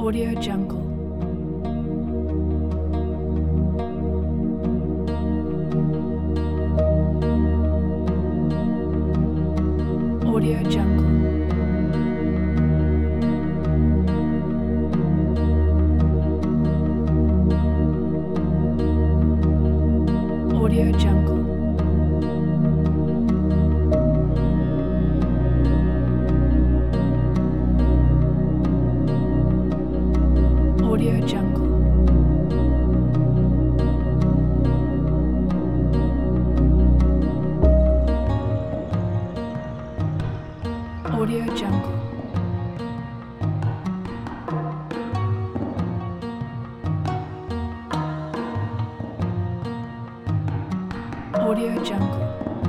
Audio Jungle. Audio Jungle. Audio Jungle. Audio Jungle. Audio Jungle. Audio Jungle.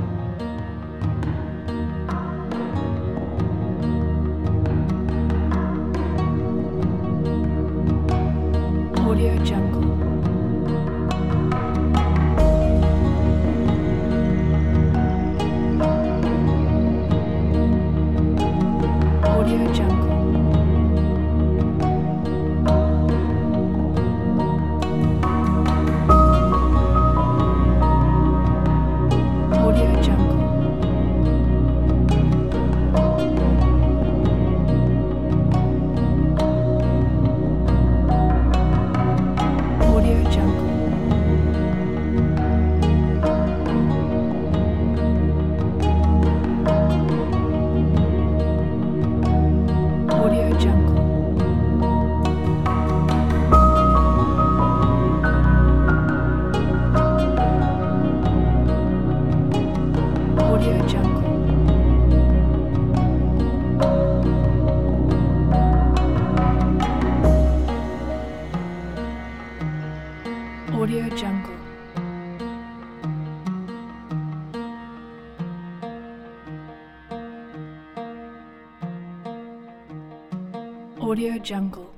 Audio Jungle. Audio Jungle. Audio Jungle. Audio Jungle. Audio Jungle. Audio Jungle. Audio Jungle. Audio Jungle.